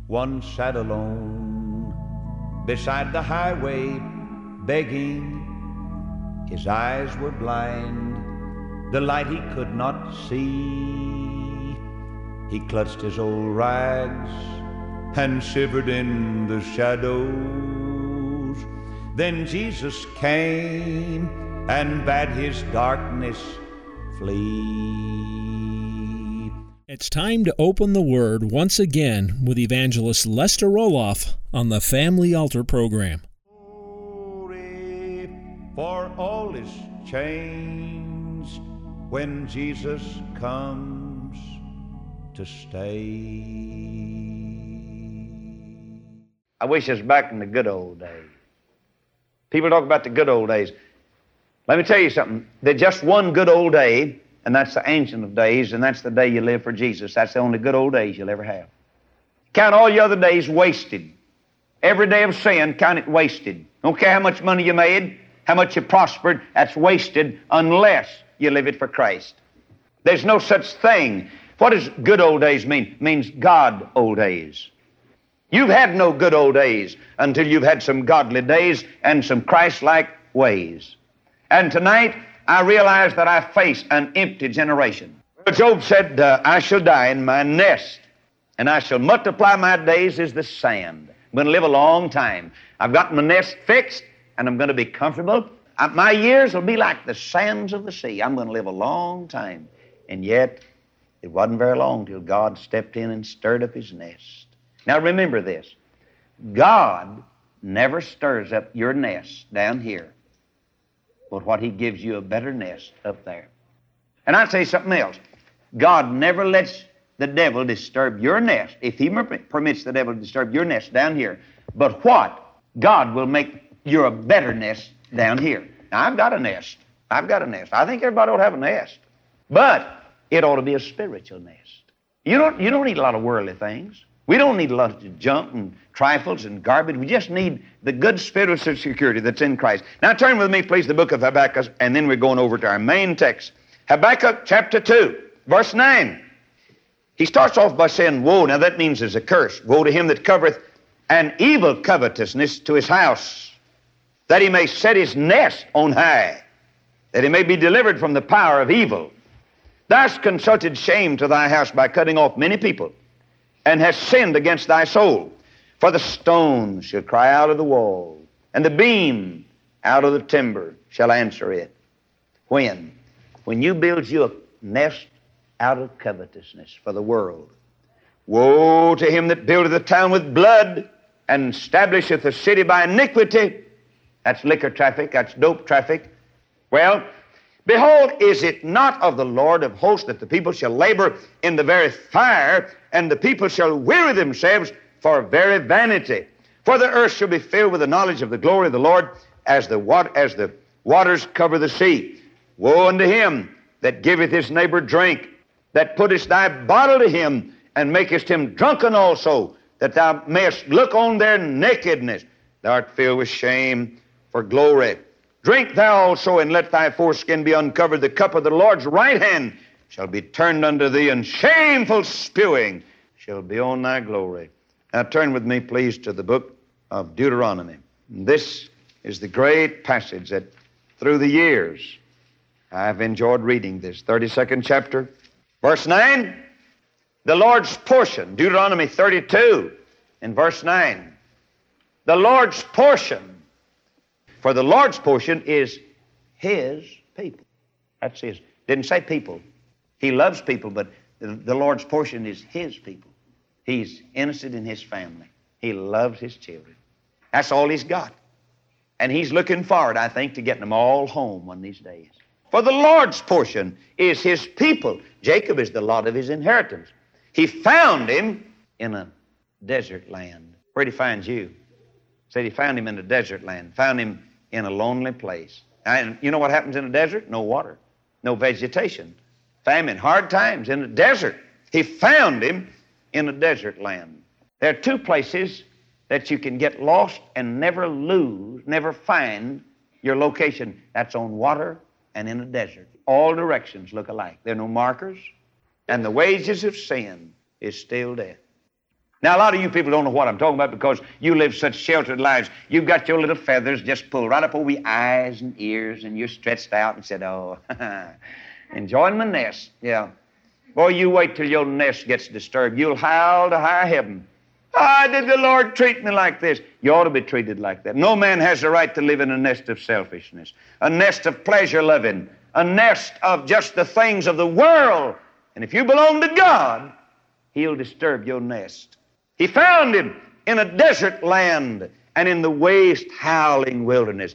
One sat alone beside the highway, begging. His eyes were blind, the light he could not see. He clutched his old rags and shivered in the shadows. Then Jesus came and bade his darkness flee. It's time to open the Word once again with Evangelist Lester Roloff on the Family Altar program. Glory, for all is changed when Jesus comes to stay. I wish it's back in the good old days. People talk about the good old days. Let me tell you something. There's just one good old day, and that's the Ancient of Days, and that's the day you live for Jesus. That's the only good old days you'll ever have. Count all your other days wasted. Every day of sin, count it wasted. Don't care how much money you made, how much you prospered, that's wasted unless you live it for Christ. There's no such thing. What does good old days mean? It means God old days. You've had no good old days until you've had some godly days and some Christ-like ways. And tonight, I realize that I face an empty generation. Job said, I shall die in my nest, and I shall multiply my days as the sand. I'm going to live a long time. I've got my nest fixed, and I'm going to be comfortable. My years will be like the sands of the sea. I'm going to live a long time. And yet, it wasn't very long till God stepped in and stirred up his nest. Now remember this. God never stirs up your nest down here, but what he gives you a better nest up there. And I'll say something else. God never lets the devil disturb your nest, if he permits the devil to disturb your nest down here. But what? God will make you a better nest down here. Now, I've got a nest. I think everybody ought to have a nest. But it ought to be a spiritual nest. You don't need a lot of worldly things. We don't need a lot of junk and trifles and garbage. We just need the good spiritual security that's in Christ. Now turn with me, please, to the book of Habakkuk, and then we're going over to our main text. Habakkuk chapter 2, verse 9. He starts off by saying, woe. Now that means there's a curse. Woe to him that covereth an evil covetousness to his house, that he may set his nest on high, that he may be delivered from the power of evil. Thou hast consulted shame to thy house by cutting off many people, and hast sinned against thy soul. For the stone shall cry out of the wall, and the beam out of the timber shall answer it. When? When you build you a nest out of covetousness for the world. Woe to him that buildeth a town with blood, and establisheth a city by iniquity. That's liquor traffic, that's dope traffic. Well, behold, is it not of the Lord of hosts that the people shall labor in the very fire, and the people shall weary themselves for very vanity? For the earth shall be filled with the knowledge of the glory of the Lord, as the waters cover the sea. Woe unto him that giveth his neighbor drink, that puttest thy bottle to him, and makest him drunken also, that thou mayest look on their nakedness. Thou art filled with shame for glory. Drink thou also, and let thy foreskin be uncovered. The cup of the Lord's right hand shall be turned unto thee, and shameful spewing shall be on thy glory. Now turn with me, please, to the book of Deuteronomy. This is the great passage that through the years I've enjoyed reading this. 32nd chapter, verse 9. The Lord's portion, Deuteronomy 32 in verse 9. The Lord's portion. For the Lord's portion is his people. That's his. Didn't say people. He loves people, but the Lord's portion is his people. He's innocent in his family. He loves his children. That's all he's got. And he's looking forward, I think, to getting them all home one of these days. For the Lord's portion is his people. Jacob is the lot of his inheritance. He found him in a desert land. Where'd he find you? Said he found him in a desert land. Found him in a lonely place. And you know what happens in a desert? No water, no vegetation, famine, hard times in a desert. He found him in a desert land. There are two places that you can get lost and never lose, never find your location. That's on water and in a desert. All directions look alike. There are no markers, and the wages of sin is still death. Now, a lot of you people don't know what I'm talking about because you live such sheltered lives. You've got your little feathers just pulled right up over your eyes and ears, and you're stretched out and said, oh, enjoying my nest. Yeah. Boy, you wait till your nest gets disturbed. You'll howl to high heaven. Why did the Lord treat me like this? You ought to be treated like that. No man has the right to live in a nest of selfishness, a nest of pleasure loving, a nest of just the things of the world. And if you belong to God, He'll disturb your nest. He found him in a desert land and in the waste howling wilderness.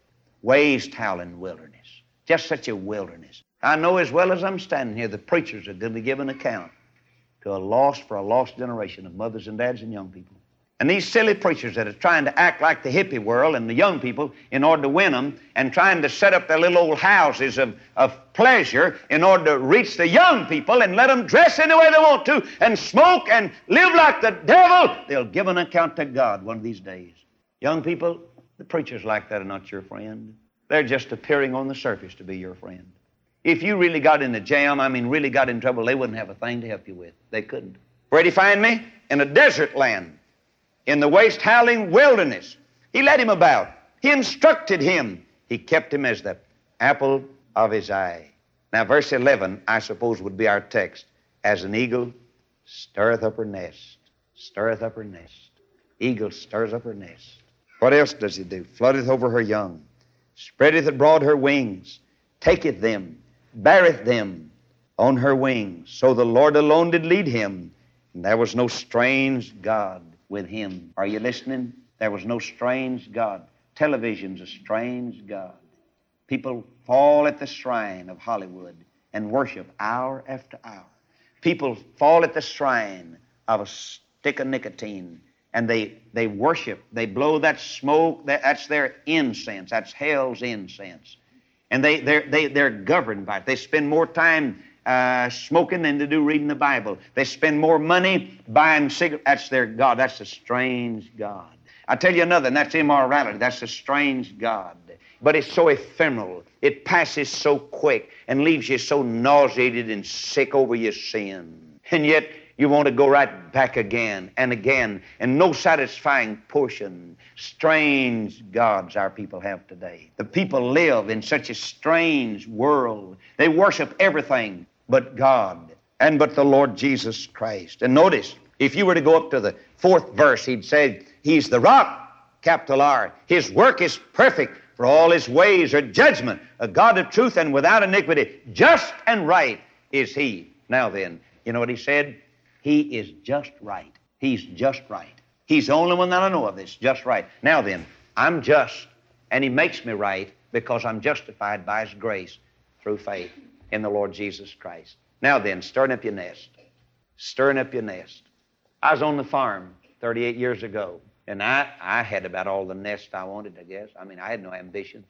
Waste howling wilderness. Just such a wilderness. I know as well as I'm standing here, the preachers are going to give an account to a lost generation of mothers and dads and young people. And these silly preachers that are trying to act like the hippie world and the young people in order to win them and trying to set up their little old houses of pleasure in order to reach the young people and let them dress any way they want to and smoke and live like the devil, they'll give an account to God one of these days. Young people, the preachers like that are not your friend. They're just appearing on the surface to be your friend. If you really got in a jam, really got in trouble, they wouldn't have a thing to help you with. They couldn't. Where'd he find me? In a desert land. In the waste howling wilderness. He led him about. He instructed him. He kept him as the apple of his eye. Now, verse 11, I suppose, would be our text. As an eagle stirreth up her nest. Stirreth up her nest. Eagle stirs up her nest. What else does he do? Floodeth over her young. Spreadeth abroad her wings. Taketh them. Beareth them on her wings. So the Lord alone did lead him. And there was no strange God with him. Are you listening? There was no strange God. Television's a strange God. People fall at the shrine of Hollywood and worship hour after hour. People fall at the shrine of a stick of nicotine and they worship. They blow that smoke. That's their incense. That's hell's incense. And they're governed by it. They spend more time smoking than they do reading the Bible. They spend more money buying cigarettes. That's their God. That's a strange God. I tell you another, and that's immorality. That's a strange God. But it's so ephemeral. It passes so quick and leaves you so nauseated and sick over your sin. And yet you want to go right back again and again, and no satisfying portion. Strange gods our people have today. The people live in such a strange world. They worship everything but God and but the Lord Jesus Christ. And notice, if you were to go up to the 4th verse, he'd say, He's the rock, capital R. His work is perfect, for all his ways are judgment, a God of truth and without iniquity. Just and right is he. Now then, you know what he said? He is just right. He's just right. He's the only one that I know of that's just right. Now then, I'm just, and he makes me right because I'm justified by his grace through faith in the Lord Jesus Christ. Now then, stirring up your nest. Stirring up your nest. I was on the farm 38 years ago, and I had about all the nest I wanted, I guess. I had no ambition.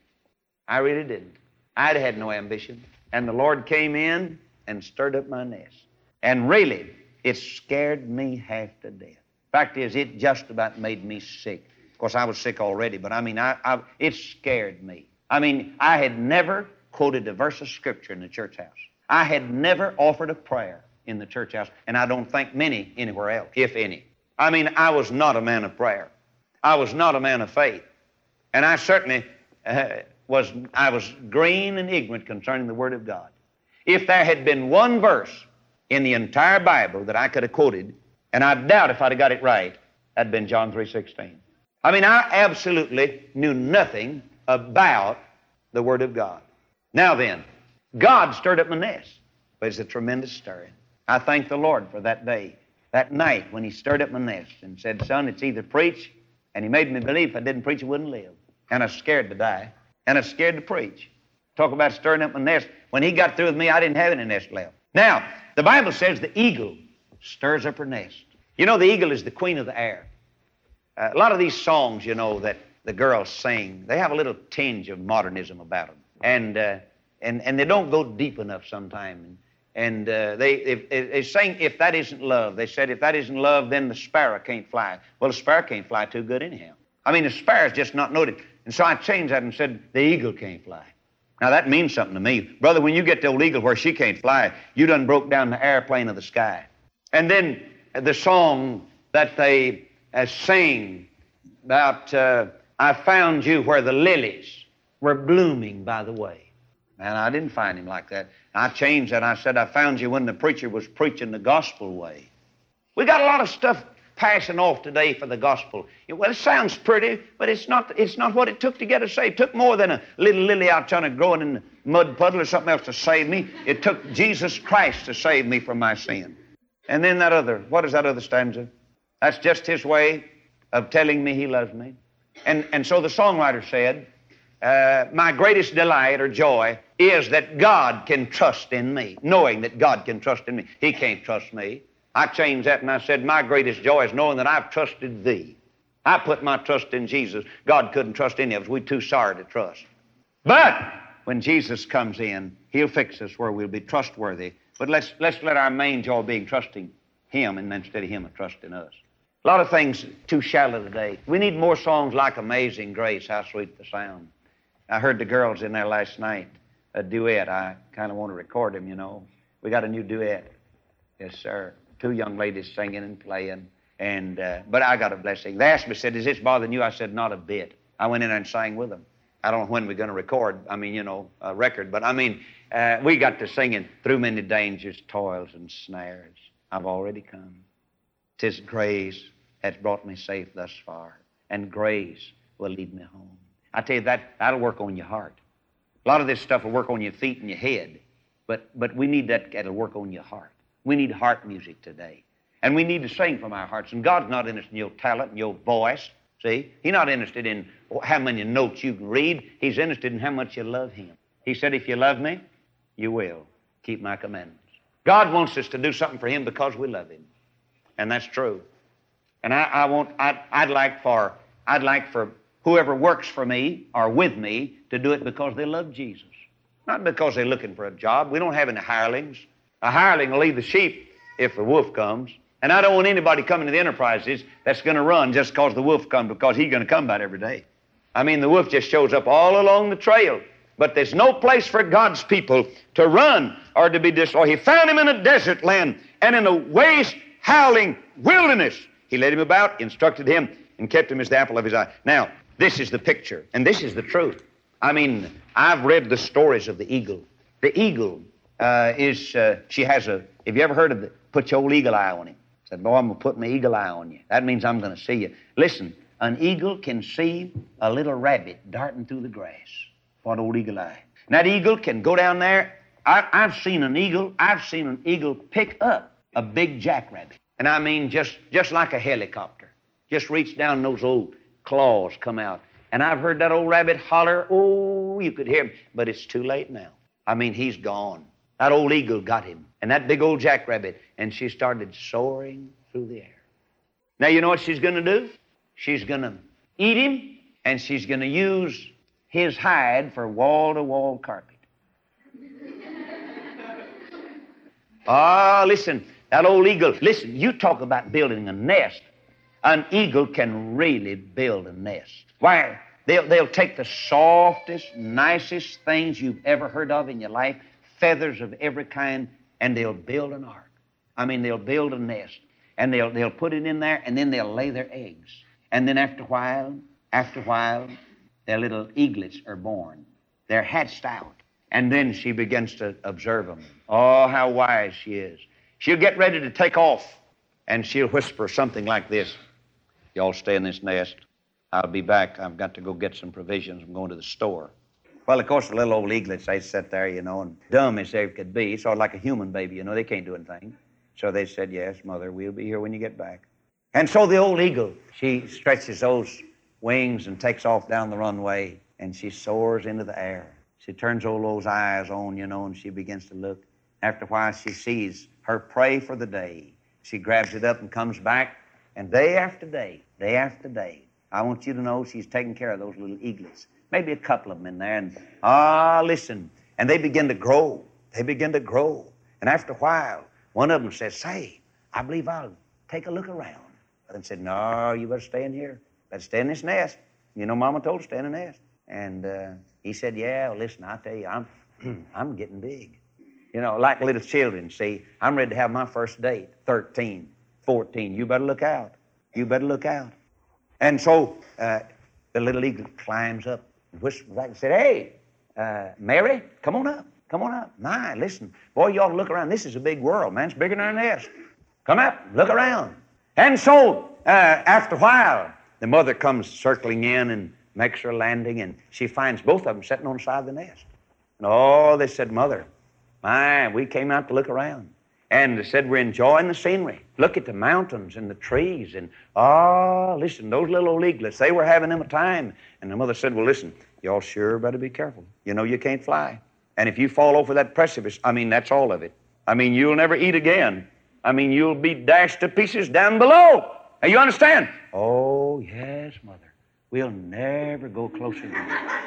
I really didn't. I had no ambition. And the Lord came in and stirred up my nest. And really, it scared me half to death. Fact is, it just about made me sick. Of course, I was sick already, but it scared me. I had never quoted a verse of Scripture in the church house. I had never offered a prayer in the church house, and I don't think many anywhere else, if any. I was not a man of prayer. I was not a man of faith. And I certainly was green and ignorant concerning the Word of God. If there had been one verse in the entire Bible that I could have quoted, and I doubt if I'd have got it right, that'd been John 3:16. I absolutely knew nothing about the Word of God. Now then, God stirred up my nest. But it's a tremendous stirring. I thank the Lord for that day, that night when he stirred up my nest and said, son, it's either preach, and he made me believe if I didn't preach, I wouldn't live. And I was scared to die, and I was scared to preach. Talk about stirring up my nest. When he got through with me, I didn't have any nest left. Now, the Bible says the eagle stirs up her nest. You know, the eagle is the queen of the air. A lot of these songs, that the girls sing, they have a little tinge of modernism about them. And they don't go deep enough sometimes. And they sing, if that isn't love. They said, if that isn't love, then the sparrow can't fly. Well, the sparrow can't fly too good anyhow. The sparrow's just not noted. And so I changed that and said, the eagle can't fly. Now, that means something to me. Brother, when you get the old eagle where she can't fly, you done broke down the airplane of the sky. And then the song that they sing about, I found you where the lilies were blooming by the way. And I didn't find him like that. I changed that. I said, I found you when the preacher was preaching the gospel way. We got a lot of stuff passing off today for the gospel. Well, it sounds pretty, but it's not what it took to get us saved. It took more than a little lily out trying to grow in the mud puddle or something else to save me. It took Jesus Christ to save me from my sin. And then that other, what is that other stanza? That's just his way of telling me he loves me. And so the songwriter said, my greatest delight or joy is that God can trust in me, knowing that God can trust in me. He can't trust me. I changed that and I said, my greatest joy is knowing that I've trusted thee. I put my trust in Jesus. God couldn't trust any of us. We're too sorry to trust. But when Jesus comes in, he'll fix us where we'll be trustworthy. But let's let our main joy be trusting him and instead of him trusting us. A lot of things too shallow today. We need more songs like Amazing Grace, How Sweet the Sound. I heard the girls in there last night, a duet. I kind of want to record them, you know. We got a new duet. Yes, sir. 2 young ladies singing and playing. But I got a blessing. They asked me, said, is this bothering you? I said, not a bit. I went in there and sang with them. I don't know when we're going to record, a record. But, we got to singing through many dangers, toils, and snares. I've already come. 'Tis grace that's brought me safe thus far, and grace will lead me home. I tell you, that'll work on your heart. A lot of this stuff will work on your feet and your head, but we need that'll work on your heart. We need heart music today. And we need to sing from our hearts. And God's not interested in your talent and your voice. See? He's not interested in how many notes you can read. He's interested in how much you love him. He said, if you love me, you will keep my commandments. God wants us to do something for him because we love him. And that's true. And I'd like for whoever works for me or with me to do it because they love Jesus. Not because they're looking for a job. We don't have any hirelings. A hireling will leave the sheep if the wolf comes. And I don't want anybody coming to the enterprises that's going to run just because the wolf comes, because he's going to come about every day. The wolf just shows up all along the trail. But there's no place for God's people to run or to be destroyed. He found him in a desert land and in a waste, howling wilderness. He led him about, instructed him, and kept him as the apple of his eye. Now, this is the picture, and this is the truth. I've read the stories of the eagle. The eagle she has have you ever heard of it? Put your old eagle eye on him. Said, boy, I'm going to put my eagle eye on you. That means I'm going to see you. Listen, an eagle can see a little rabbit darting through the grass. What old eagle eye. And that eagle can go down there. I've seen an eagle pick up a big jackrabbit. And just like a helicopter. Just reach down and those old claws come out. And I've heard that old rabbit holler, oh, you could hear him. But it's too late now. He's gone. That old eagle got him. And that big old jackrabbit. And she started soaring through the air. Now, you know what she's going to do? She's going to eat him, and she's going to use his hide for wall-to-wall carpet. Listen, that old eagle, listen, you talk about building a nest. An eagle can really build a nest. Why? They'll take the softest, nicest things you've ever heard of in your life, feathers of every kind, and they'll build an ark. They'll build a nest, and they'll put it in there, and then they'll lay their eggs. And then after a while, their little eaglets are born. They're hatched out. And then she begins to observe them. Oh, how wise she is. She'll get ready to take off, and she'll whisper something like this. Y'all stay in this nest. I'll be back. I've got to go get some provisions. I'm going to the store. Well, of course, the little old eaglets, they sit there, and dumb as they could be, sort of like a human baby, they can't do anything. So they said, yes, Mother, we'll be here when you get back. And so the old eagle, she stretches those wings and takes off down the runway, and she soars into the air. She turns all those eyes on, and she begins to look. After a while, she sees her prey for the day. She grabs it up and comes back, and day after day, I want you to know she's taking care of those little eaglets. Maybe a couple of them in there. And listen. And they begin to grow. And after a while, one of them says, say, I believe I'll take a look around. The other said, no, you better stay in here. Better stay in this nest. Mama told you, stay in the nest. And he said, yeah, well, listen, I tell you, I'm getting big. Like little children, see, I'm ready to have my first date, 13, 14. You better look out. You better look out. And so the little eagle climbs up and whispers back and said, hey, Mary, come on up. Come on up. My, listen, boy, you ought to look around. This is a big world, man. It's bigger than our nest. Come up, look around. And so after a while, the mother comes circling in and makes her landing, and she finds both of them sitting on the side of the nest. And oh, they said, Mother, my, we came out to look around. And they said, we're enjoying the scenery. Look at the mountains and the trees. And, listen, those little old eaglets, they were having them a time. And the mother said, well, listen, y'all sure better be careful. You know you can't fly. And if you fall over that precipice, I mean, that's all of it. I mean, you'll never eat again. I mean, you'll be dashed to pieces down below. Now, you understand? Oh, yes, Mother. We'll never go closer to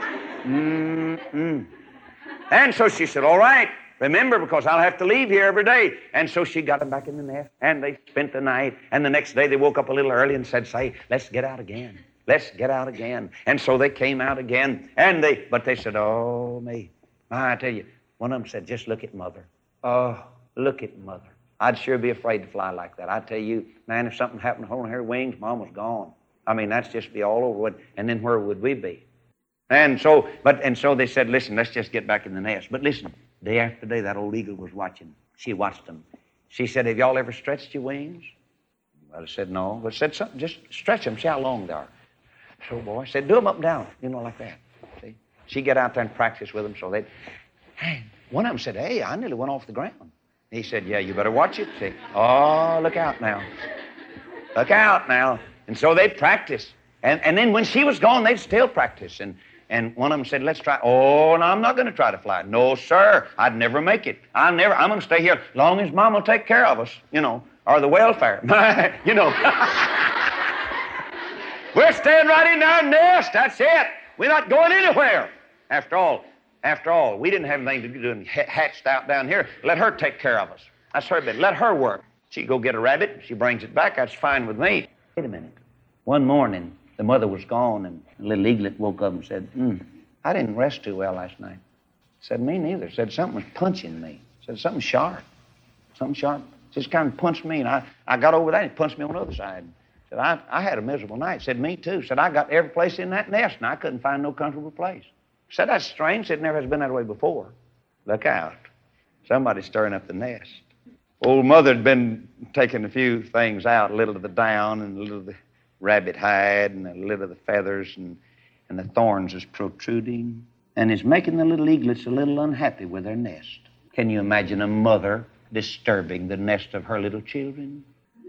you. And so she said, all right, remember, because I'll have to leave here every day. And so she got them back in the nest, and they spent the night. And the next day they woke up a little early and said, say, let's get out again. Let's get out again. And so they came out again, but they said, oh, me. I tell you, one of them said, just look at Mother. Oh, look at Mother. I'd sure be afraid to fly like that. I tell you, man, if something happened to her wings, Mom was gone. I mean, that's just be all over with. And then where would we be? And so they said, listen, let's just get back in the nest. But listen, day after day, that old eagle was watching. She watched them. She said, have y'all ever stretched your wings? Well, I said, no. But said something, just stretch them, see how long they are. So, boy, said, do them up and down, like that. See? She get out there and practice with them. So one of them said, hey, I nearly went off the ground. He said, yeah, you better watch it. See? Oh, look out now. Look out now. And so they'd practice. And then when she was gone, they'd still practice. And one of them said, let's try. Oh, no, I'm not going to try to fly. No, sir, I'd never make it. I'm going to stay here as long as Mom will take care of us, or the welfare, We're staying right in our nest. That's it. We're not going anywhere. After all, we didn't have anything to do and hatched out down here. Let her take care of us. That's her bit. Let her work. She go get a rabbit. She brings it back. That's fine with me. Wait a minute. One morning, the mother was gone, and the little eaglet woke up and said, I didn't rest too well last night. Said, me neither. Said, something was punching me. Said, something sharp. Just kind of punched me, and I got over that and punched me on the other side. Said, I had a miserable night. Said, me too. Said, I got every place in that nest, and I couldn't find no comfortable place. Said, that's strange. Said, never has been that way before. Look out. Somebody's stirring up the nest. Old Mother had been taking a few things out, a little of the down and a little of the rabbit hide and a little of the feathers, and the thorns is protruding, and is making the little eaglets a little unhappy with their nest. Can you imagine a mother disturbing the nest of her little children?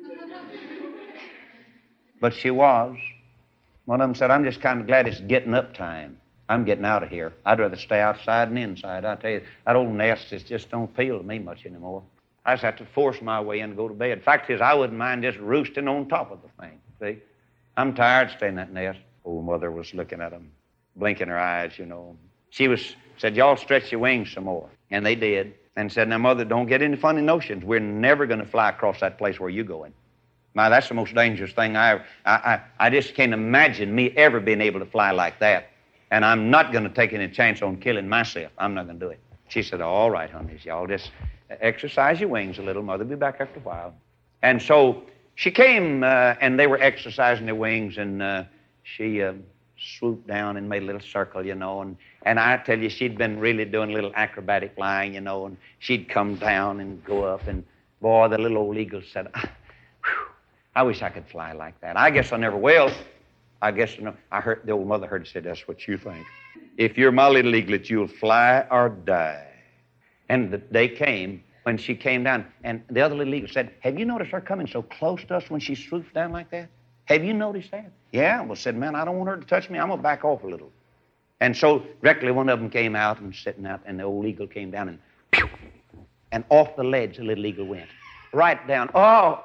But she was. One of them said, I'm just kind of glad it's getting up time. I'm getting out of here. I'd rather stay outside than inside. I tell you, that old nest just don't appeal to me much anymore. I just have to force my way in to go to bed. Fact is, I wouldn't mind just roosting on top of the thing, see? I'm tired of staying in that nest. Old Mother was looking at them, blinking her eyes, She said, y'all stretch your wings some more. And they did. And said, now, Mother, don't get any funny notions. We're never going to fly across that place where you're going. Now, that's the most dangerous thing I just can't imagine me ever being able to fly like that. And I'm not going to take any chance on killing myself. I'm not going to do it. She said, all right, honeys, y'all just exercise your wings a little. Mother will be back after a while. And so she came, and they were exercising their wings, and she swooped down and made a little circle, and I tell you, she'd been really doing a little acrobatic flying, and she'd come down and go up, and boy, the little old eagle said, I wish I could fly like that. I guess I never will. I guess I heard the old Mother heard say, that's what you think. If you're my little eaglet, you'll fly or die. And the day came when she came down, and the other little eagle said, have you noticed her coming so close to us when she swoops down like that? Have you noticed that? Yeah. Well, said, man, I don't want her to touch me. I'm going to back off a little. And so directly one of them came out and sitting out, and the old eagle came down, and pew, and off the ledge the little eagle went. Right down. Oh!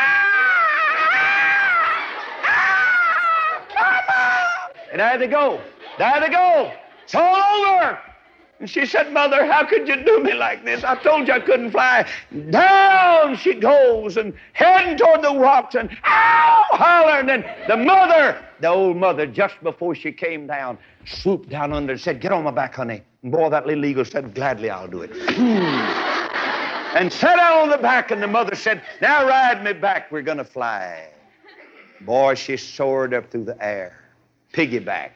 And there they go. There they go. It's all over. And she said, Mother, how could you do me like this? I told you I couldn't fly. Down she goes and heading toward the rocks and ow, hollering. And the old mother, just before she came down, swooped down under and said, get on my back, honey. And boy, that little eagle said, gladly I'll do it. And sat down on the back, and the mother said, now ride me back. We're going to fly. Boy, she soared up through the air. Piggyback.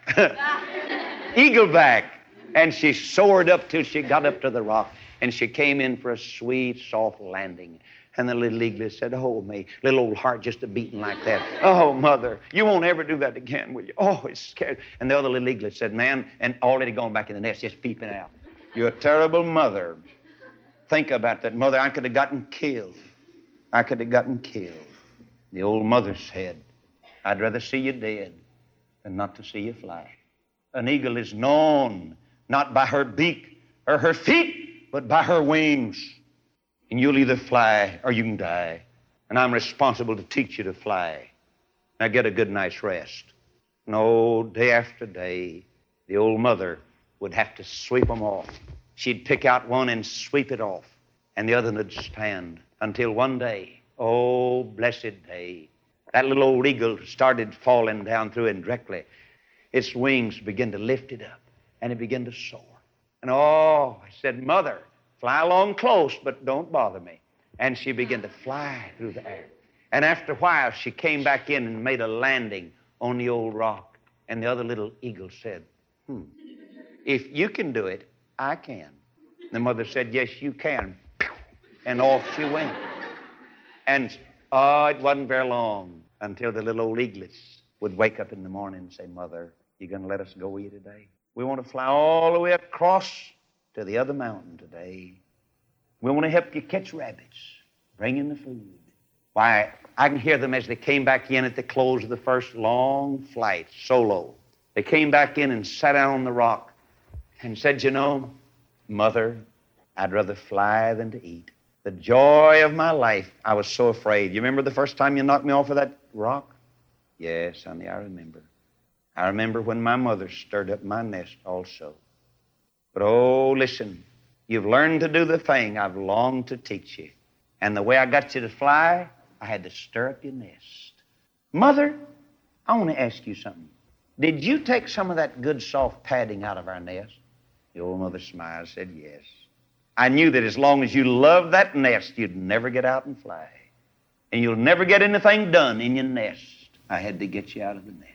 Eagleback. And she soared up till she got up to the rock. And she came in for a sweet, soft landing. And the little eaglet said, "Oh, me." Little old heart just a-beating like that. "Oh, Mother, you won't ever do that again, will you?" Oh, it's scared. And the other little eaglet said, "Man," and already gone back in the nest, just peeping out. "You're a terrible mother. Think about that, Mother. I could have gotten killed. I could have gotten killed." The old mother said, "I'd rather see you dead than not to see you fly." An eagle is known not by her beak or her feet, but by her wings. And you'll either fly or you can die. And I'm responsible to teach you to fly. Now get a good night's rest. No, day after day, the old mother would have to sweep them off. She'd pick out one and sweep it off, and the other would stand until one day, oh, blessed day, that little old eagle started falling down through, and directly its wings began to lift it up, and it began to soar. And oh, I said, "Mother, fly along close, but don't bother me." And she began to fly through the air. And after a while, she came back in and made a landing on the old rock. And the other little eagle said, "If you can do it, I can." The mother said, "Yes, you can." And off she went. And it wasn't very long until the little old eaglets would wake up in the morning and say, "Mother, you going to let us go with you today? We want to fly all the way across to the other mountain today. We want to help you catch rabbits, bring in the food." Why, I can hear them as they came back in at the close of the first long flight, solo. They came back in and sat down on the rock and said, "You know, Mother, I'd rather fly than to eat. The joy of my life, I was so afraid. You remember the first time you knocked me off of that rock?" "Yes, honey, I remember. I remember when my mother stirred up my nest also. But oh, listen, you've learned to do the thing I've longed to teach you. And the way I got you to fly, I had to stir up your nest. Mother, I want to ask you something. Did you take some of that good soft padding out of our nest?" The old mother smiled and said, "Yes. I knew that as long as you loved that nest, you'd never get out and fly. And you'll never get anything done in your nest. I had to get you out of the nest."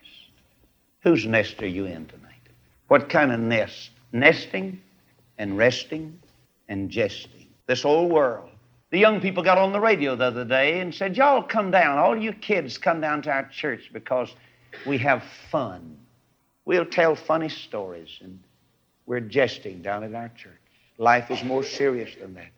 Whose nest are you in tonight? What kind of nest? Nesting and resting and jesting. This old world. The young people got on the radio the other day and said, "Y'all come down, all you kids come down to our church because we have fun. We'll tell funny stories, and we're jesting down at our church." Life is more serious than that.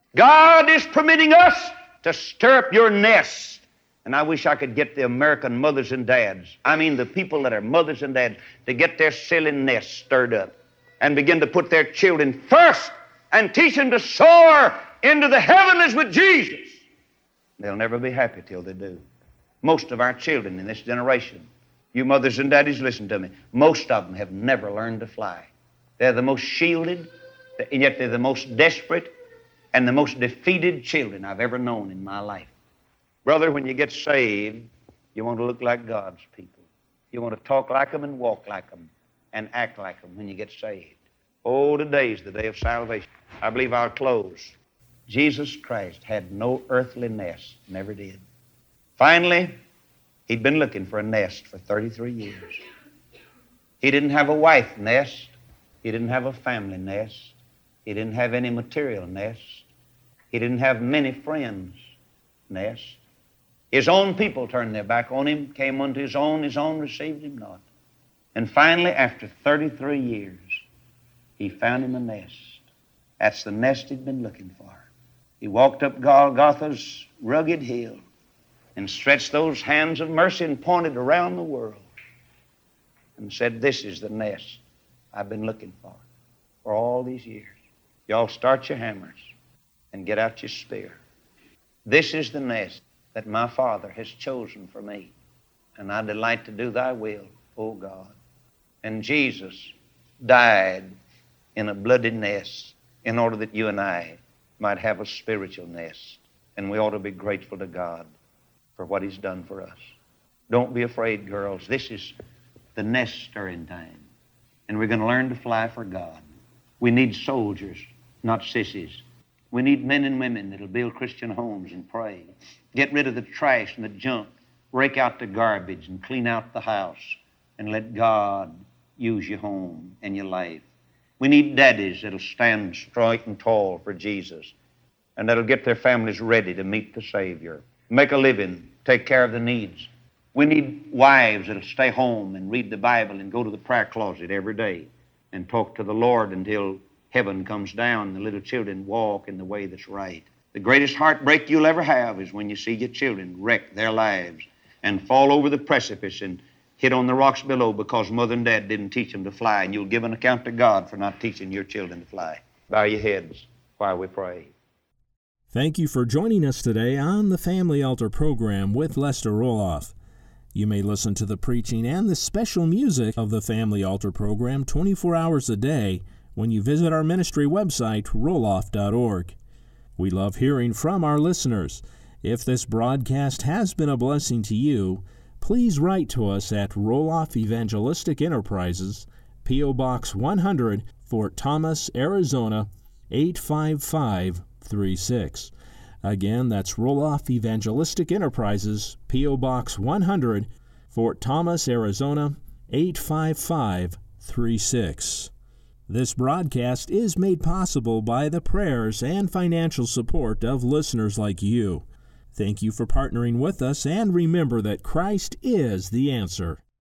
God is permitting us to stir up your nest. And I wish I could get the American mothers and dads, I mean the people that are mothers and dads, to get their silly nests stirred up and begin to put their children first and teach them to soar into the heavens with Jesus. They'll never be happy till they do. Most of our children in this generation, you mothers and daddies, listen to me, most of them have never learned to fly. They're the most shielded, and yet they're the most desperate and the most defeated children I've ever known in my life. Brother, when you get saved, you want to look like God's people. You want to talk like them and walk like them and act like them when you get saved. Oh, today's the day of salvation. I believe I'll close. Jesus Christ had no earthly nest, never did. Finally, he'd been looking for a nest for 33 years. He didn't have a wife nest. He didn't have a family nest. He didn't have any material nest. He didn't have many friends nest. His own people turned their back on him, came unto his own received him not. And finally, after 33 years, he found him a nest. That's the nest he'd been looking for. He walked up Golgotha's rugged hill and stretched those hands of mercy and pointed around the world and said, "This is the nest I've been looking for all these years. Y'all start your hammers and get out your spear. This is the nest that my Father has chosen for me, and I delight to do thy will, O God." And Jesus died in a bloody nest in order that you and I might have a spiritual nest. And we ought to be grateful to God for what he's done for us. Don't be afraid, girls. This is the nest stirring time. And we're going to learn to fly for God. We need soldiers, not sissies. We need men and women that'll build Christian homes and pray. Get rid of the trash and the junk rake out the garbage and clean out the house and let God use your home and your life. We need daddies that'll stand straight and tall for Jesus and that'll get their families ready to meet the Savior, make a living, take care of the needs. We need wives that'll stay home and read the Bible and go to the prayer closet every day and talk to the Lord until heaven comes down and the little children walk in the way that's right. The greatest heartbreak you'll ever have is when you see your children wreck their lives and fall over the precipice and hit on the rocks below because mother and dad didn't teach them to fly, and you'll give an account to God for not teaching your children to fly. Bow your heads while we pray. Thank you for joining us today on the Family Altar program with Lester Roloff. You may listen to the preaching and the special music of the Family Altar program 24 hours a day when you visit our ministry website, roloff.org. We love hearing from our listeners. If this broadcast has been a blessing to you, please write to us at Roloff Evangelistic Enterprises, P.O. Box 100, Fort Thomas, Arizona, 85536. Again, that's Roloff Evangelistic Enterprises, P.O. Box 100, Fort Thomas, Arizona, 85536. This broadcast is made possible by the prayers and financial support of listeners like you. Thank you for partnering with us, and remember that Christ is the answer.